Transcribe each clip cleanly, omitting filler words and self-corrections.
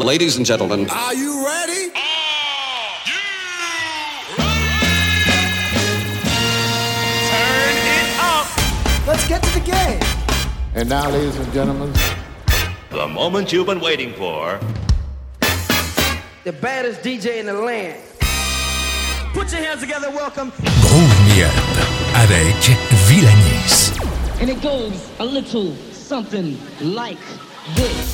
Ladies and gentlemen. Are you ready? Turn it up. Let's get to the game. And now, ladies and gentlemen, The moment you've been waiting for. The baddest DJ in the land. Put your hands together, welcome. Groove Me Up avec Villanis. And it goes a little something like this.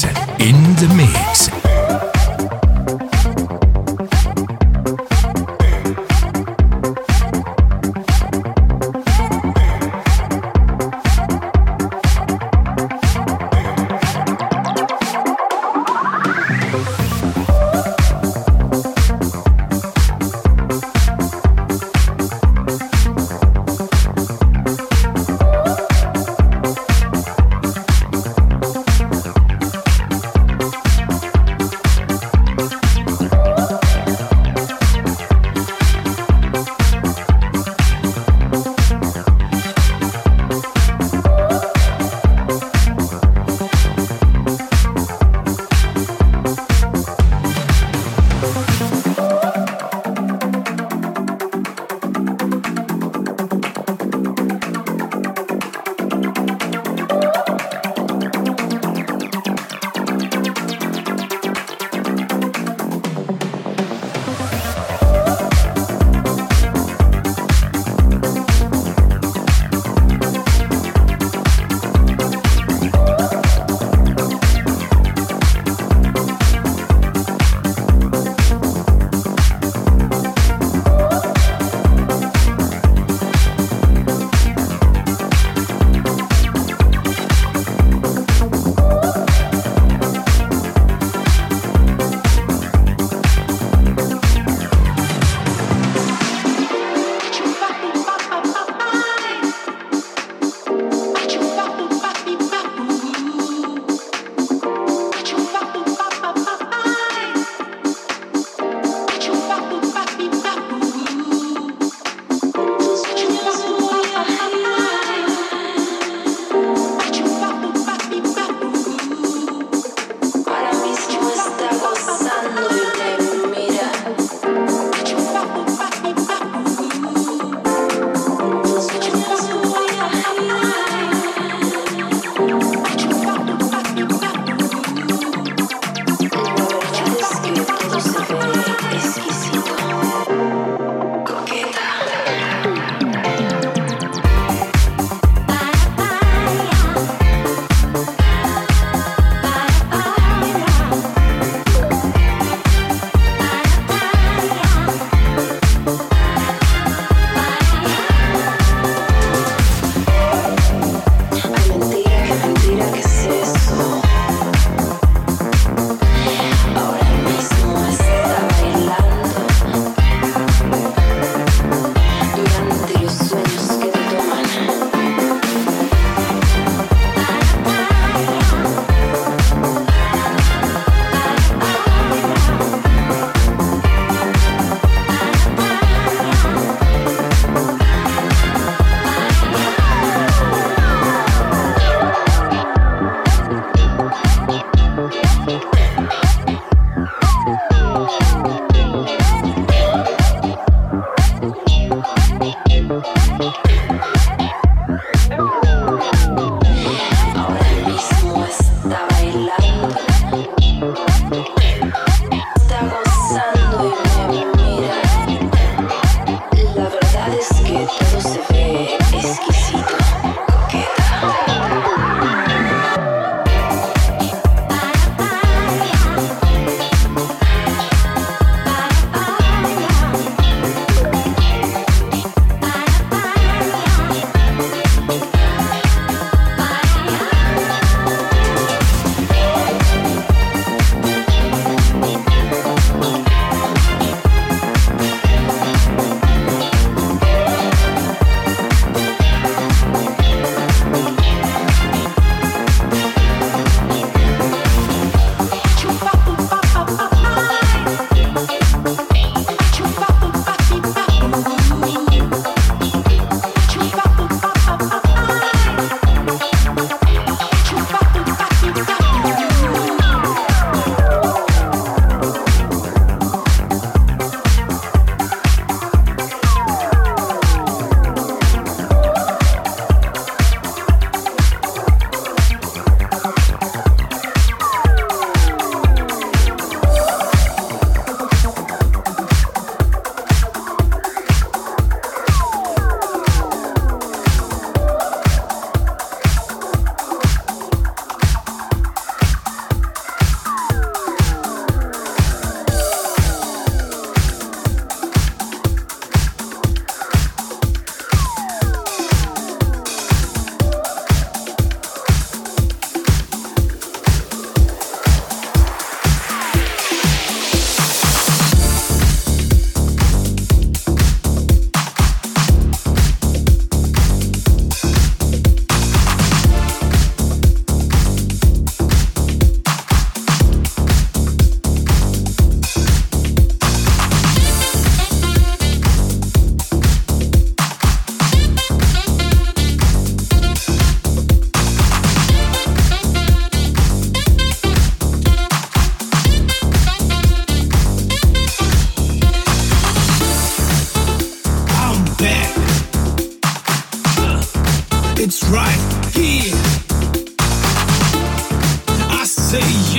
in the mix.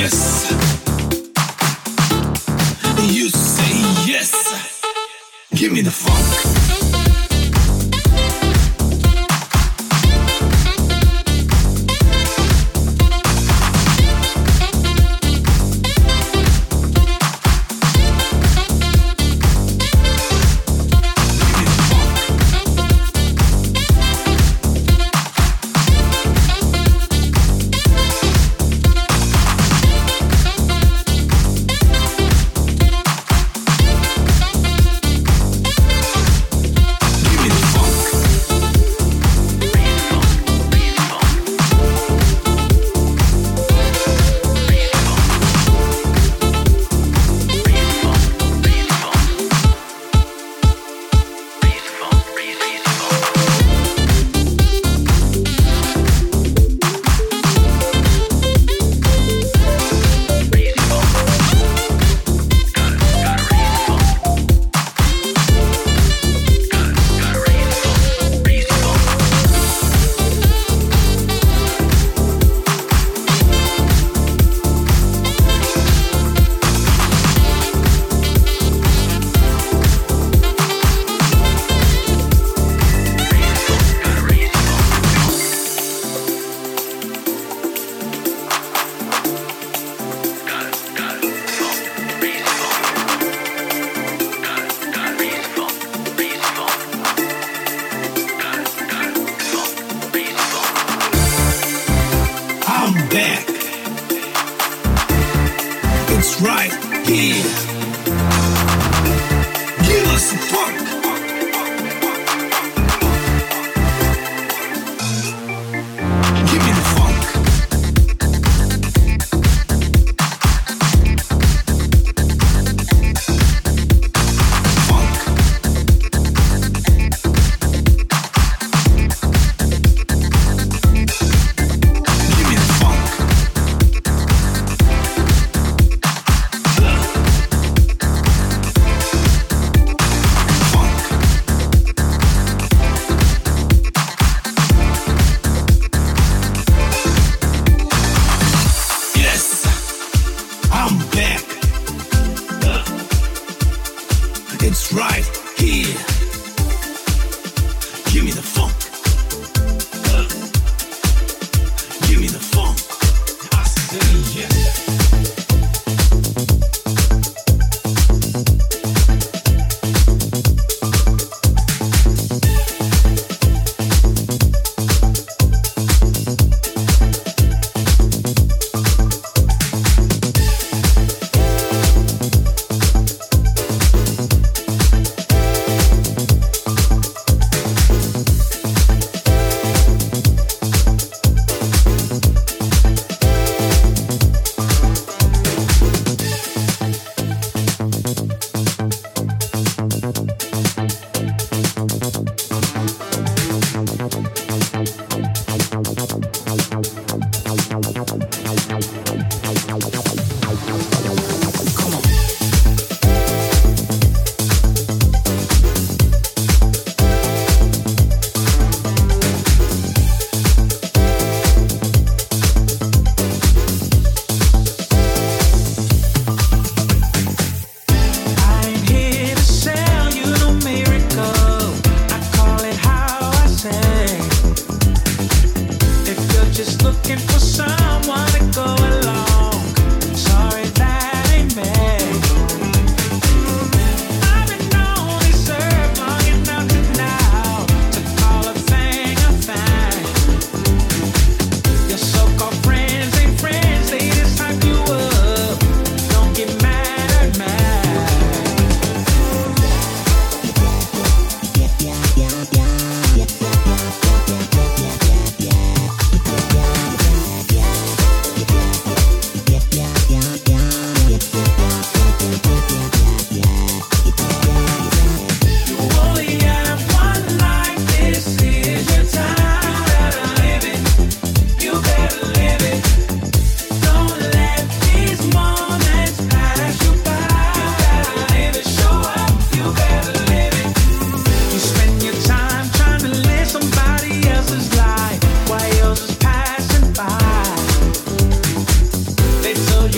yes. You say yes. Give me the funk. Funk.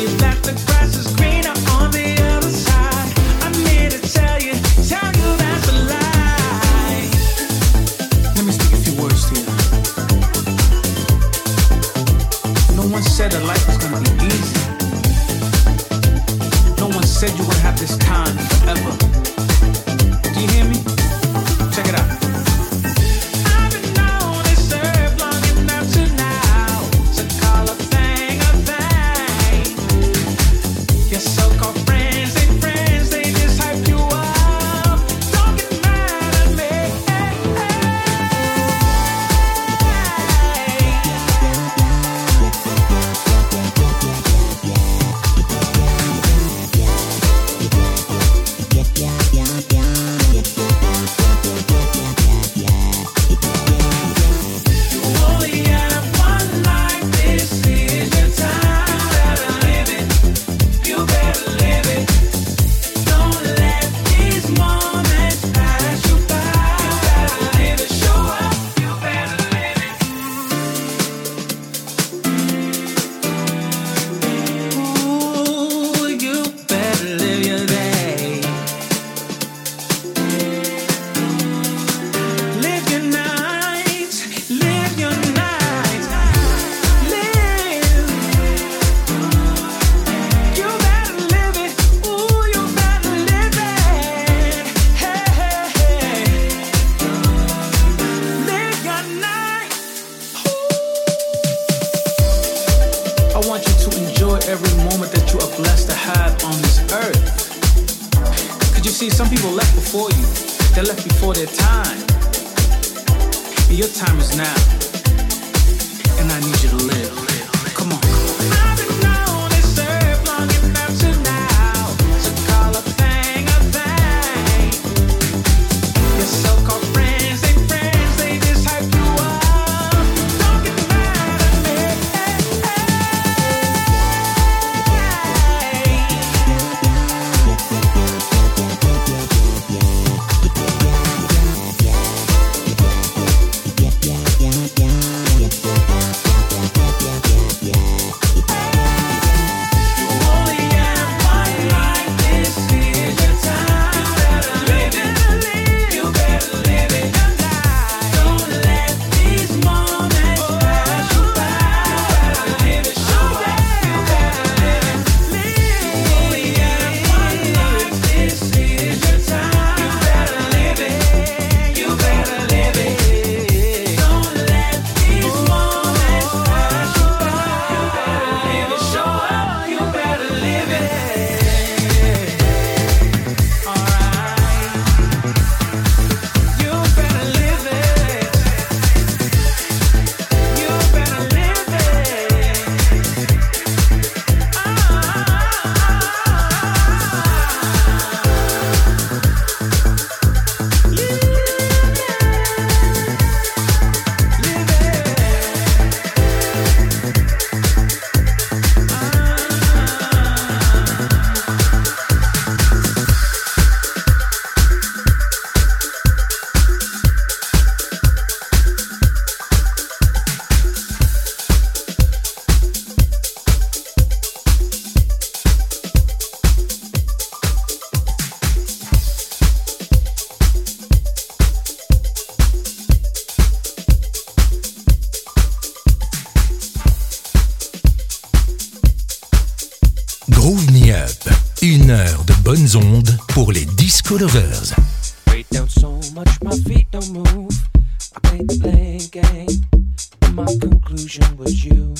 Une heure de bonnes ondes pour les disco lovers. Break down so much my feet don't move. I played the blame game, and my conclusion was you.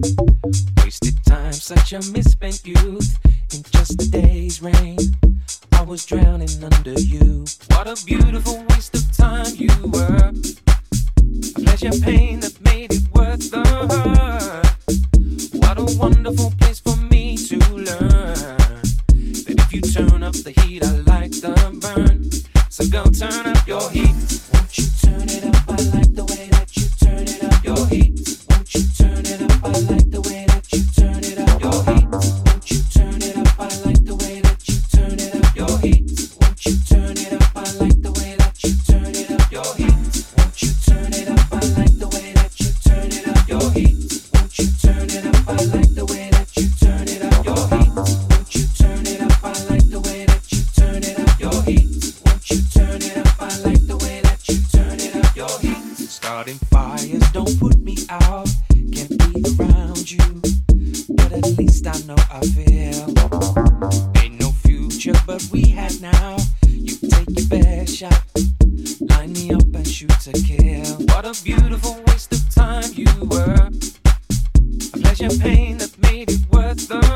Wasted time, such a misspent youth. In just a day's rain, I was drowning under you. What a beautiful waste of time you were. A pleasure pain that made it worth the hurt. What a wonderful place for me to learn that if you turn up the heat, I like the burn. So go turn up your heat. Won't you turn it up? I like the way that you turn it up. Your heat. Won't you turn it up? I like the way that you turn it up. Your heat. Won't you turn it up? I like the way that you turn it up. Your heat. Won't you turn it up? I like the way that you turn it up. Your heat. Won't you turn it up? I like the way that you turn it up. Your heat.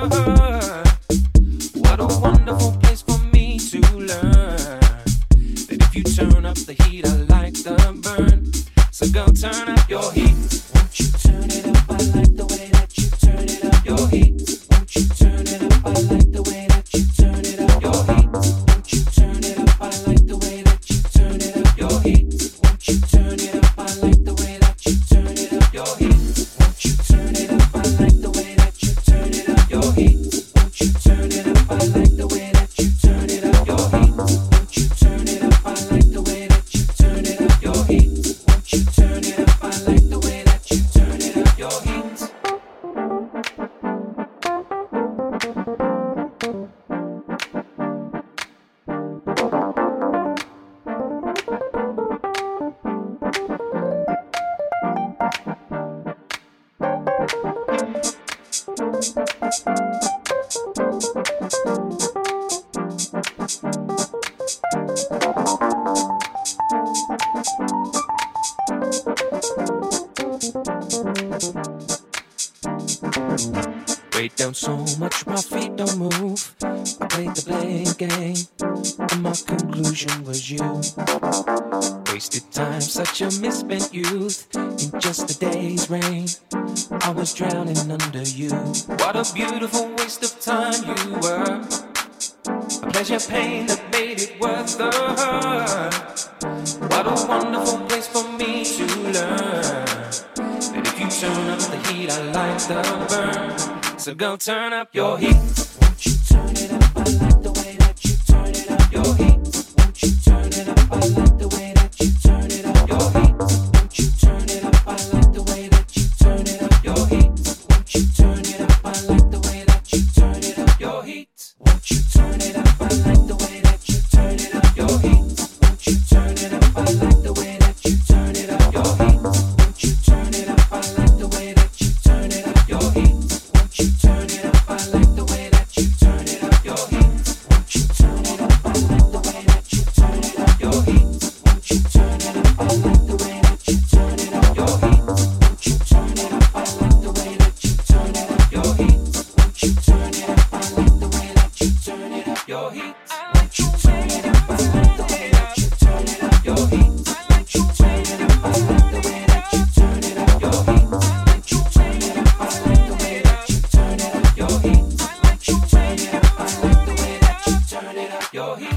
What a wonderful place for me to learn that if you turn up the heat, I like the burn. So go turn up your heat. Won't you turn it up? I like the way that you turn it up. Your heat. Won't you turn it up? I like the way that you turn it up. Your heat. Won't you turn it up? I like the way that you turn it up. Your heat. Won't you turn it up? I like the way that you turn it up. Your heat. Won't you turn it up? I like the way that you turn it up. Your heat. Won't you turn it up? I like the way that you turn it up. Your heat. Won't you turn it up? I like the way that you turn it up. Your heat. Won't you turn it up? I like the way that you turn it up. Your heat. Weight down so much my feet don't move. I played the blame game, and my conclusion was you. Wasted time, such a misspent youth. In just a day's rain, I was drowning under you. What a beautiful waste of time you were. A pleasure pain that made it worth the hurt. What a wonderful place for me to learn that if you turn up the heat, I like the burn. So go turn up your heat. Won't you turn it up? I like the way that you turn it up. Your heat. Won't you turn it up? I like the way that you turn it up. Your heat. Won't you turn it up? I like the way that you turn it up. Your heat. Won't you turn it up? I like the way that you turn it up. Your heat. Won't you turn it up? I like the way that you turn it up. Your heat. Won't you turn it up? I like the way that you turn it up. Your heat. Won't you turn it up? I like the way that you turn it up. Your heat. Won't you turn it up? I like the way that you turn it up. Your heat. Won't you turn it up? I like the way that you turn it up. Your heat. Won't you turn it up? I like the way that you turn it up. Your heat. Won't you turn it up? I like the way that you turn it up. Your heat. Won't you turn it up? I like the way that you turn it up. Your heat. Won't you turn it up? I like the way that you turn it up. Your heat. Won't you turn it up? I like the way that you turn it up. Your heat. Won't you turn it up? I like the way that you turn it up. Your heat. Won't you turn it up? I like the way that you turn it up. Your heat.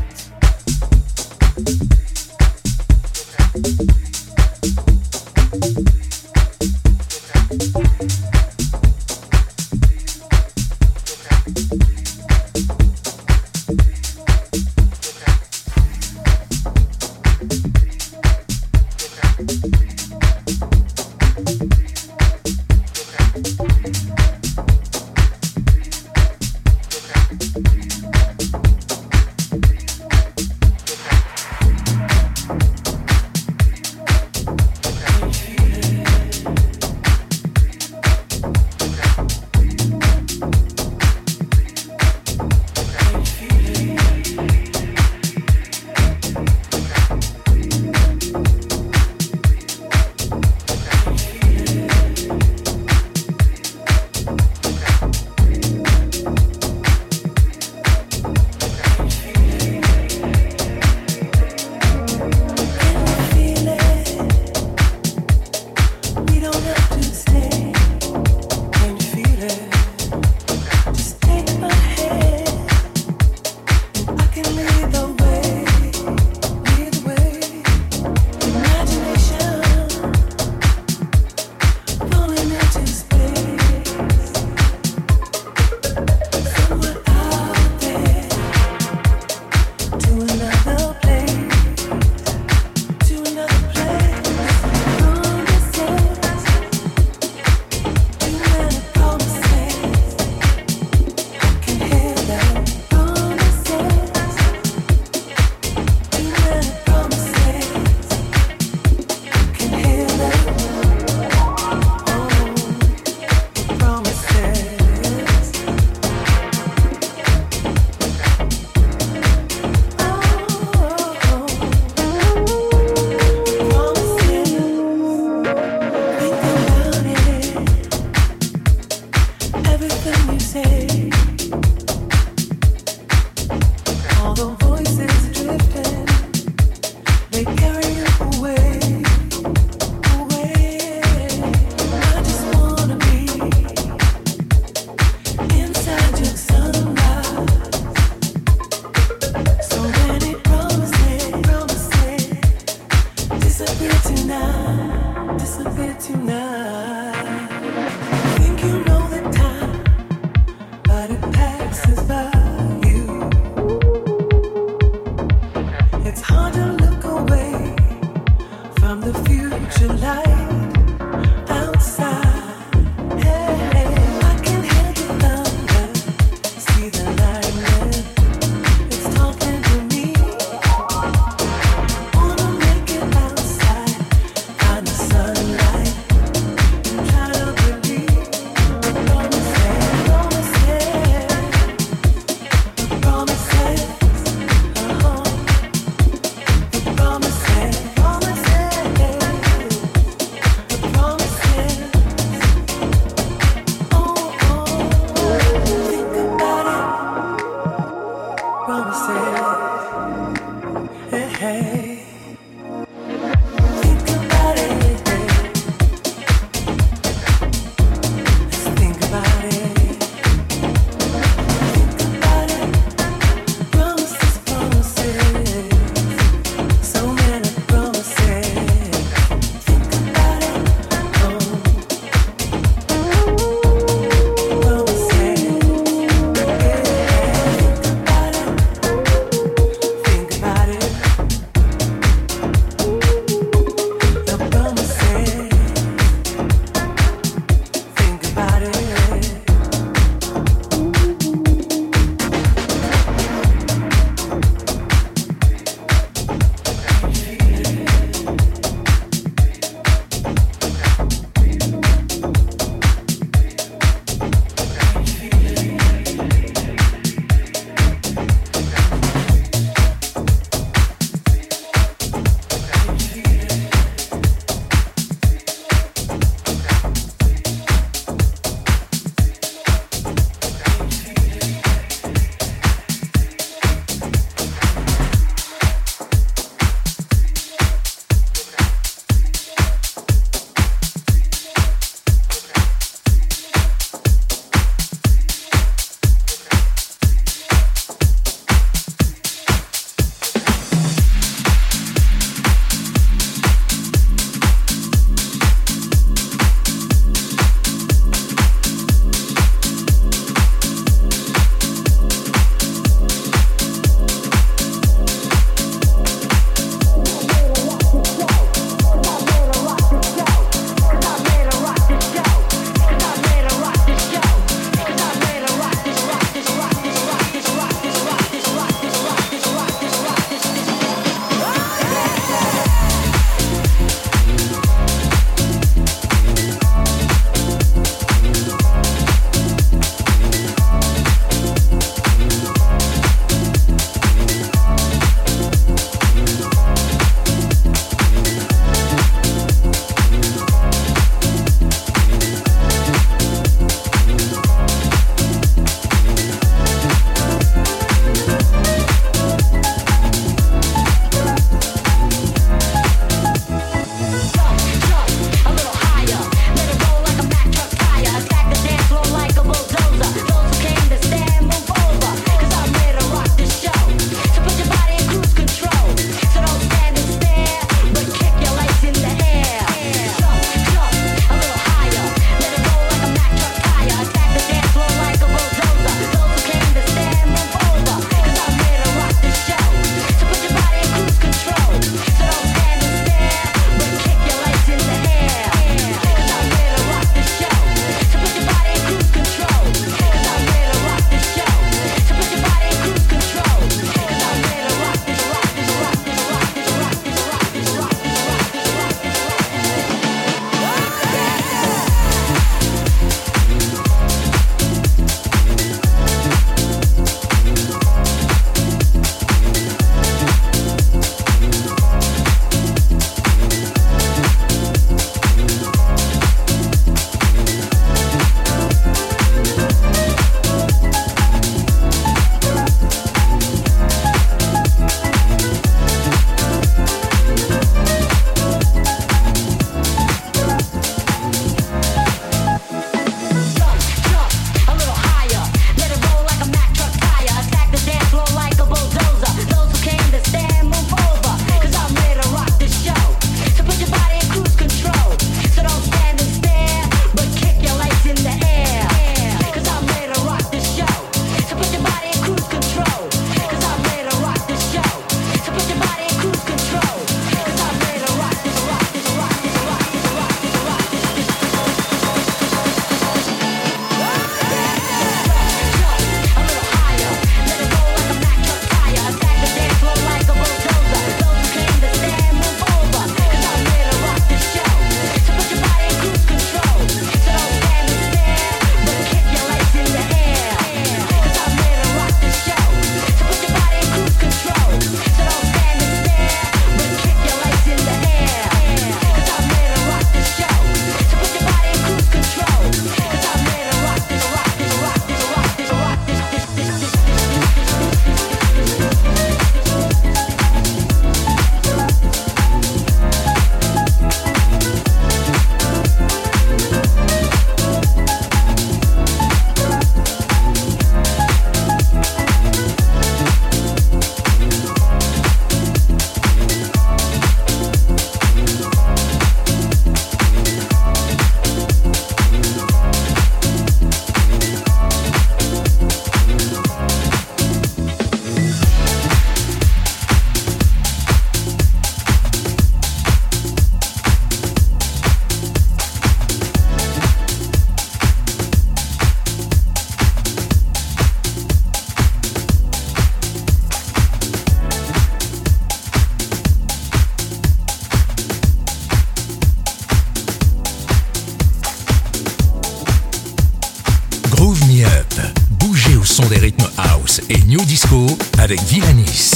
rythmes house et new disco avec Villanis.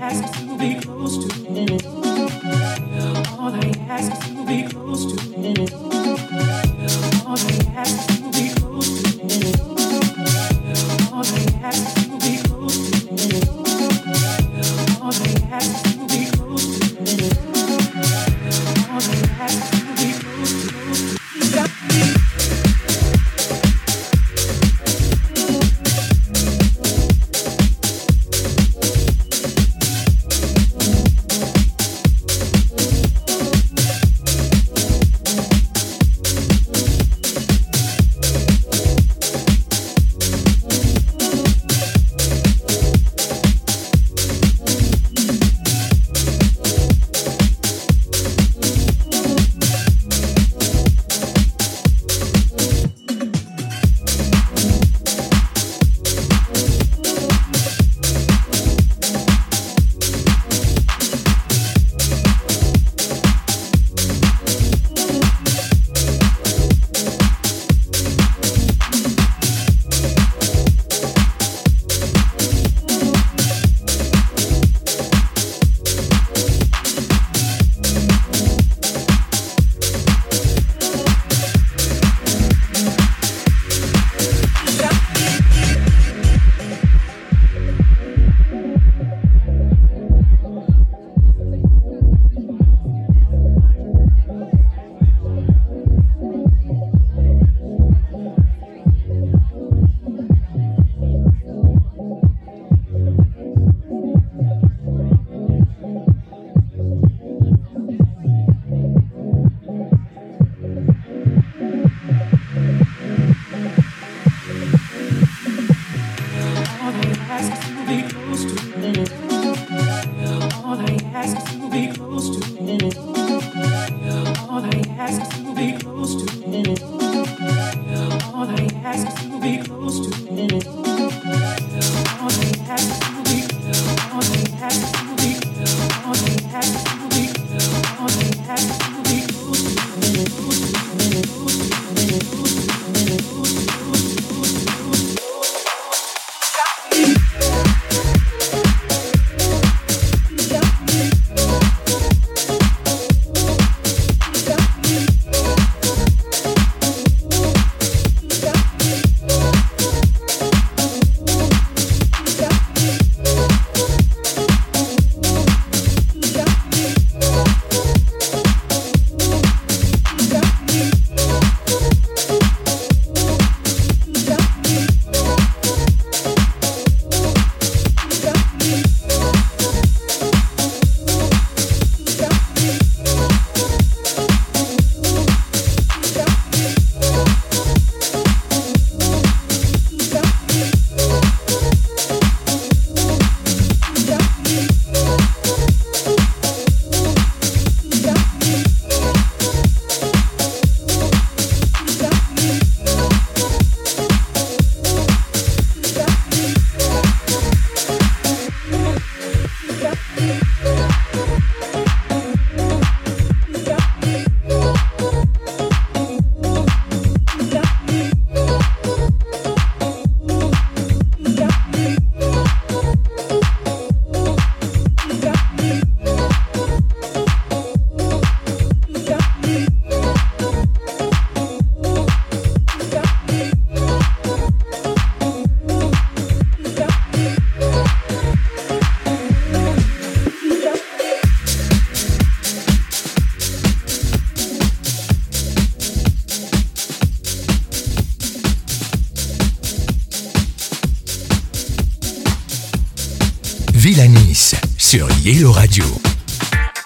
Villanis sur Yellow Radio.